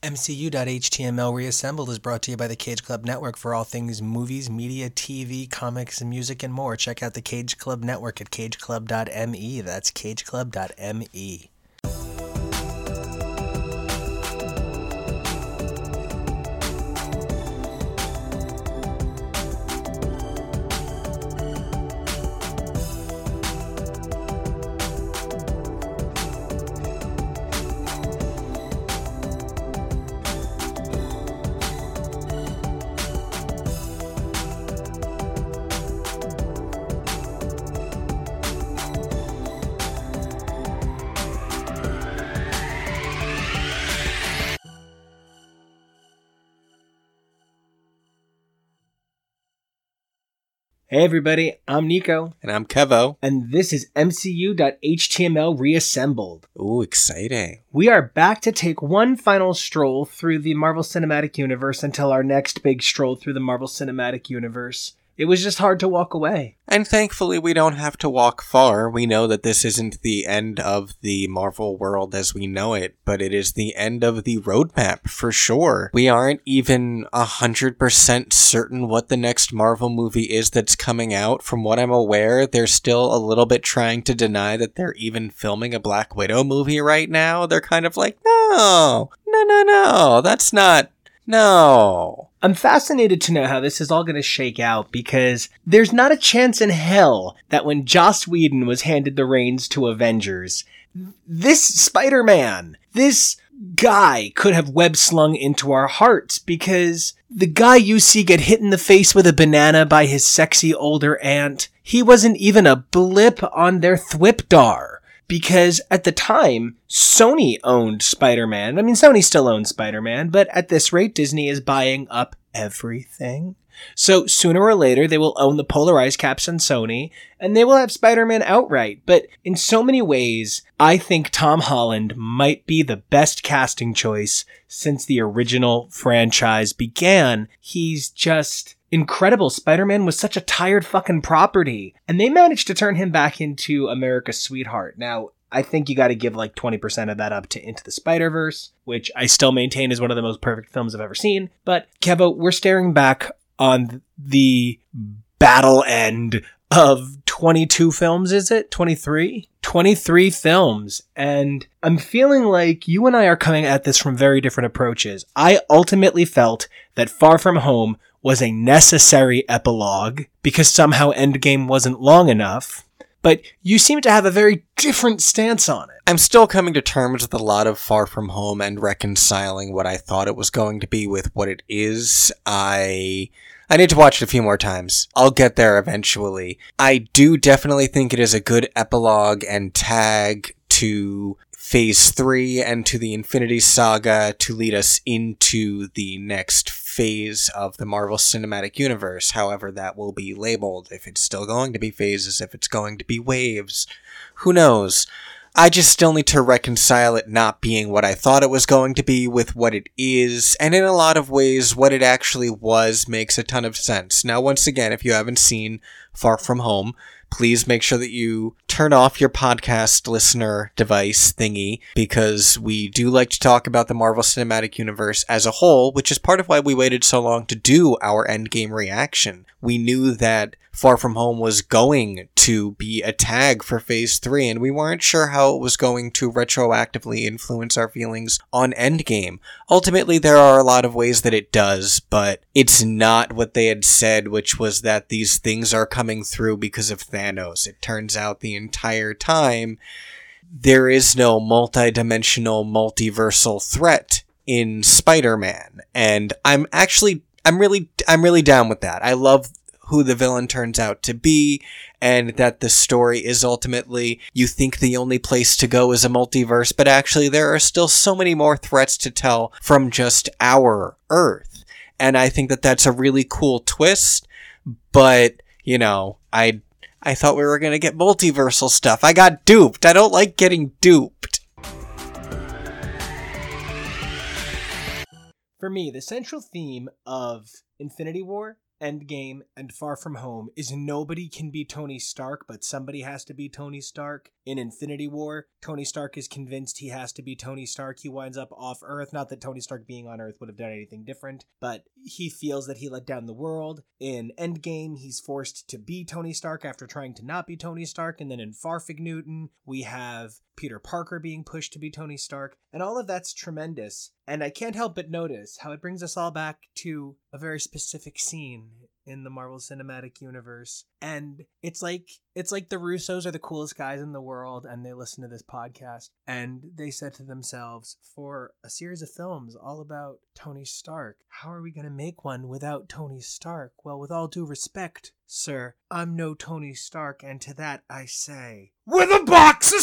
MCU.html Reassembled is brought to you by the Cage Club Network for all things movies, media, TV, comics, music, and more. Check out the Cage Club Network at cageclub.me. That's cageclub.me. Hey everybody, I'm Nico. And I'm Kevo. And this is MCU.html Reassembled. Ooh, exciting. We are back to take one final stroll through the Marvel Cinematic Universe until our next big stroll through the Marvel Cinematic Universe. It was just hard to walk away. And thankfully we don't have to walk far. We know that this isn't the end of the Marvel world as we know it, but it is the end of the roadmap for sure. We aren't even 100% certain what the next Marvel movie is that's coming out. From what I'm aware, they're still a little bit trying to deny that they're even filming a Black Widow movie right now. They're kind of like, no, that's not, no. I'm fascinated to know how this is all going to shake out because there's not a chance in hell that when Joss Whedon was handed the reins to Avengers, this Spider-Man, this guy could have web slung into our hearts because the guy you see get hit in the face with a banana by his sexy older aunt, he wasn't even a blip on their Thwipdar. Because at the time, Sony owned Spider-Man. I mean, Sony still owns Spider-Man, but at this rate, Disney is buying up everything. So sooner or later, they will own the polarized caps on Sony, and they will have Spider-Man outright. But in so many ways, I think Tom Holland might be the best casting choice since the original franchise began. He's just incredible. Spider-Man was such a tired fucking property, and they managed to turn him back into America's sweetheart. Now, I think you got to give like 20% of that up to Into the Spider-Verse, which I still maintain is one of the most perfect films I've ever seen. But Kevo, we're staring back on the battle end of 22 films, is it? 23? 23 films. And I'm feeling like you and I are coming at this from very different approaches. I ultimately felt that Far From Home was a necessary epilogue because somehow Endgame wasn't long enough. But you seem to have a very different stance on it. I'm still coming to terms with a lot of Far From Home and reconciling what I thought it was going to be with what it is. I need to watch it a few more times. I'll get there eventually. I do definitely think it is a good epilogue and tag to Phase 3 and to the Infinity Saga to lead us into the next phase of the Marvel Cinematic Universe, however that will be labeled, if it's still going to be phases, if it's going to be waves, who knows. I just still need to reconcile it not being what I thought it was going to be with what it is, and in a lot of ways, what it actually was makes a ton of sense. Now, once again, if you haven't seen Far From Home, please make sure that you turn off your podcast listener device thingy, because we do like to talk about the Marvel Cinematic Universe as a whole, which is part of why we waited so long to do our Endgame reaction. We knew that Far From Home was going to be a tag for Phase 3, and we weren't sure how it was going to retroactively influence our feelings on Endgame. Ultimately, there are a lot of ways that it does, but it's not what they had said, which was that these things are coming through because of Thanos. It turns out the entire time, there is no multi-dimensional, multiversal threat in Spider-Man, and I'm really down with that. I love who the villain turns out to be, and that the story is ultimately, you think the only place to go is a multiverse, but actually there are still so many more threats to tell from just our Earth. And I think that that's a really cool twist, but, you know, I thought we were going to get multiversal stuff. I got duped. I don't like getting duped. For me, the central theme of Infinity War Endgame and Far From Home is nobody can be Tony Stark, but somebody has to be Tony Stark. In Infinity War, Tony Stark is convinced he has to be Tony Stark. He winds up off Earth. Not that Tony Stark being on Earth would have done anything different, but he feels that he let down the world. In Endgame, he's forced to be Tony Stark after trying to not be Tony Stark. And then in Farfignutin, we have Peter Parker being pushed to be Tony Stark. And all of that's tremendous. And I can't help but notice how it brings us all back to a very specific scene in the Marvel Cinematic Universe. And it's like the Russos are the coolest guys in the world, and they listen to this podcast, and they said to themselves, for a series of films all about Tony Stark, how are we going to make one without Tony Stark? Well, with all due respect, sir, I'm no Tony Stark, and to that I say, with a box of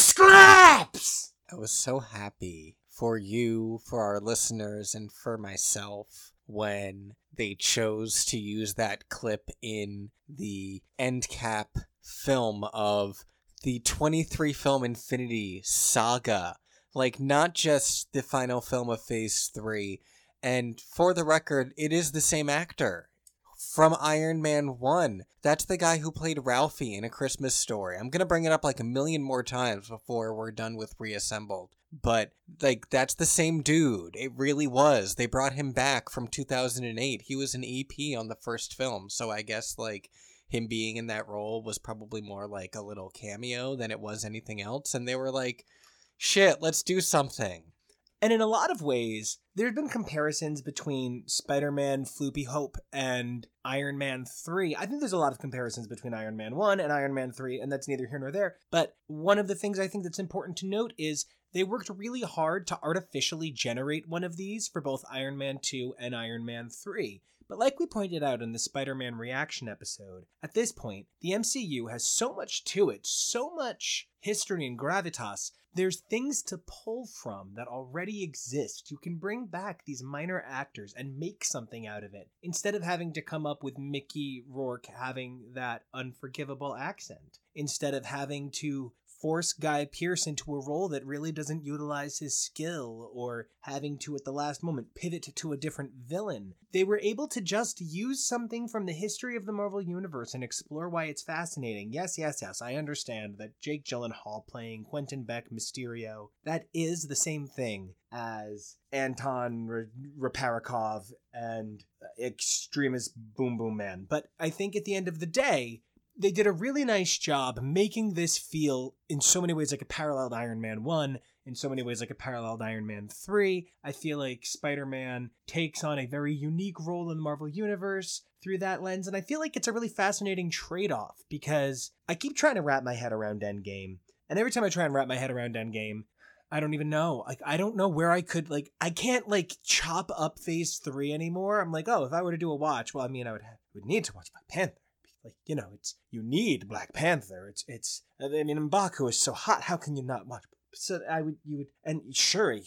scraps! I was so happy for you, for our listeners, and for myself when they chose to use that clip in the end cap film of the 23 film Infinity Saga. Like, not just the final film of Phase 3. And for the record, it is the same actor from Iron Man 1. That's the guy who played Ralphie in A Christmas Story. I'm going to bring it up like a million more times before we're done with Reassembled. But, like, that's the same dude. It really was. They brought him back from 2008. He was an EP on the first film. So I guess, like, him being in that role was probably more like a little cameo than it was anything else. And they were like, shit, let's do something. And in a lot of ways, there have been comparisons between Spider-Man, Floopy Hope, and Iron Man 3. I think there's a lot of comparisons between Iron Man 1 and Iron Man 3, and that's neither here nor there. But one of the things I think that's important to note is they worked really hard to artificially generate one of these for both Iron Man 2 and Iron Man 3. But like we pointed out in the Spider-Man reaction episode, at this point, the MCU has so much to it, so much history and gravitas. There's things to pull from that already exist. You can bring back these minor actors and make something out of it, instead of having to come up with Mickey Rourke having that unforgivable accent, instead of having to force Guy Pearce into a role that really doesn't utilize his skill, or having to, at the last moment, pivot to a different villain. They were able to just use something from the history of the Marvel Universe and explore why it's fascinating. Yes, I understand that Jake Gyllenhaal playing Quentin Beck Mysterio, that is the same thing as Anton Reparikov and Extremis Boom Boom Man. But I think at the end of the day, they did a really nice job making this feel in so many ways like a paralleled Iron Man 1, in so many ways like a paralleled Iron Man 3. I feel like Spider-Man takes on a very unique role in the Marvel Universe through that lens, and I feel like it's a really fascinating trade-off, because I keep trying to wrap my head around Endgame, and every time I try and wrap my head around Endgame, I don't even know. Like, I don't know where I could, like, I can't, like, chop up Phase 3 anymore. I'm like, oh, if I were to do a watch, well, I mean, I would need to watch Black Panther. Like, you know, you need Black Panther. I mean, M'Baku is so hot. How can you not watch? So you would, and Shuri,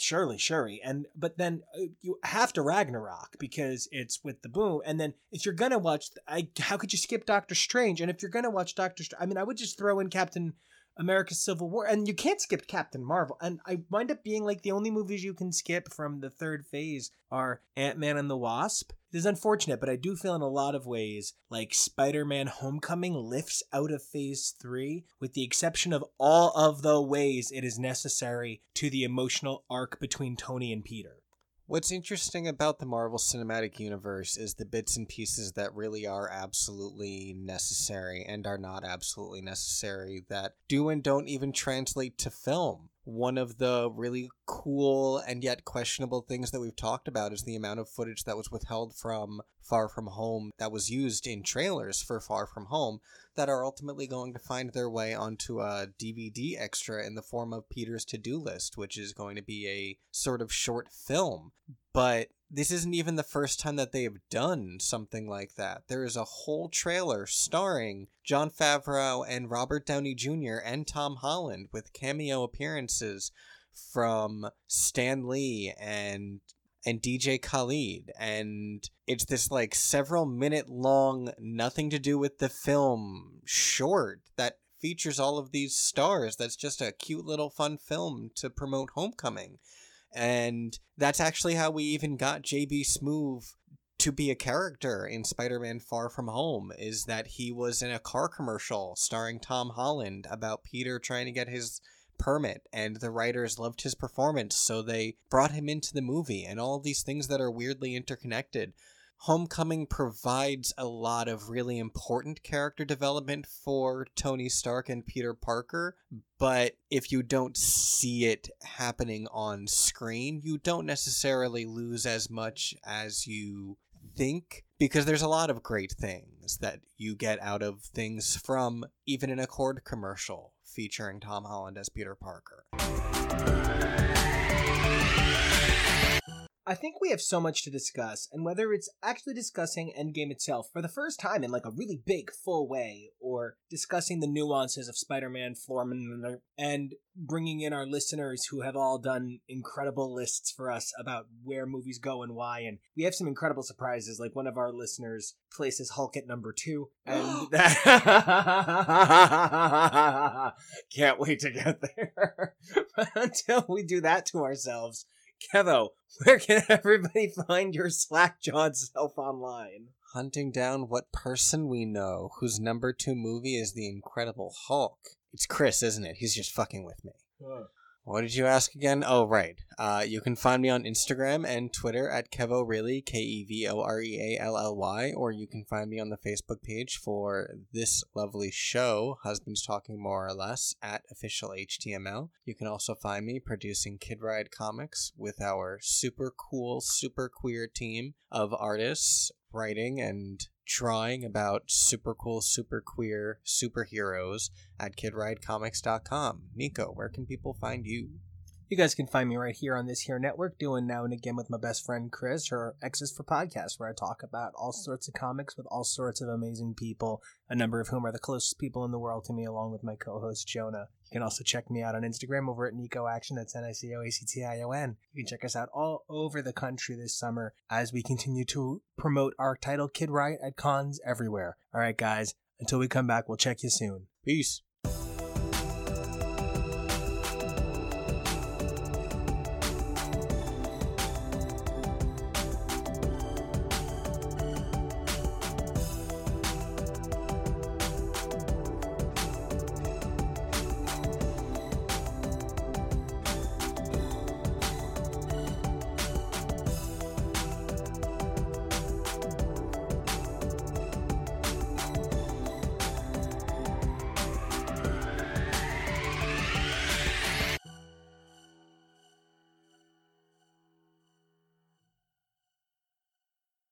but then you have to Ragnarok because it's with the boom. And then if you're gonna watch, how could you skip Doctor Strange? And if you're gonna watch Doctor Strange, I mean, I would just throw in Captain America Civil War, and you can't skip Captain Marvel. And I wind up being like, the only movies you can skip from the third phase are Ant-Man and the Wasp. It is unfortunate, but I do feel in a lot of ways like Spider-Man Homecoming lifts out of Phase 3, with the exception of all of the ways it is necessary to the emotional arc between Tony and Peter. What's interesting about the Marvel Cinematic Universe is the bits and pieces that really are absolutely necessary and are not absolutely necessary, that do and don't even translate to film. One of the really cool and yet questionable things that we've talked about is the amount of footage that was withheld from Far From Home that was used in trailers for Far From Home that are ultimately going to find their way onto a DVD extra in the form of Peter's To-Do List, which is going to be a sort of short film. But this isn't even the first time that they have done something like that. There is a whole trailer starring Jon Favreau and Robert Downey Jr. and Tom Holland, with cameo appearances from Stan Lee and DJ Khaled. And it's this like several minute long, nothing to do with the film short that features all of these stars. That's just a cute little fun film to promote Homecoming. And that's actually how we even got JB Smoove to be a character in Spider-Man Far From Home is that he was in a car commercial starring Tom Holland about Peter trying to get his permit, and the writers loved his performance, so they brought him into the movie, and all of these things that are weirdly interconnected. Homecoming provides a lot of really important character development for Tony Stark and Peter Parker, but if you don't see it happening on screen, you don't necessarily lose as much as you think, because there's a lot of great things that you get out of things from even an Accord commercial featuring Tom Holland as Peter Parker. I think we have so much to discuss, and whether it's actually discussing Endgame itself for the first time in like a really big, full way, or discussing the nuances of Spider-Man, Foreman, and bringing in our listeners who have all done incredible lists for us about where movies go and why, and we have some incredible surprises, like one of our listeners places Hulk at number 2, and that can't wait to get there. But until we do that to ourselves, Kevo, where can everybody find your slack-jawed self online? Hunting down what person we know whose number 2 movie is The Incredible Hulk. It's Chris, isn't it? He's just fucking with me. What did you ask again? Oh, right. You can find me on Instagram and Twitter at KevoReally, KevoReally, or you can find me on the Facebook page for this lovely show, Husbands Talking More or Less, at OfficialHTML. You can also find me producing Kid Ride Comics with our super cool, super queer team of artists writing and drawing about super cool, super queer superheroes at KidRideComics.com. Nico, where can people find you? You guys can find me right here on this here network, doing Now and Again with my best friend Chris, or X's for Podcast, where I talk about all sorts of comics with all sorts of amazing people, a number of whom are the closest people in the world to me, along with my co-host Jonah. You can also check me out on Instagram over at Nico Action, that's NICOACTION. You can check us out all over the country this summer as we continue to promote our title Kid Riot at cons everywhere. All right, guys, until we come back, we'll check you soon. Peace.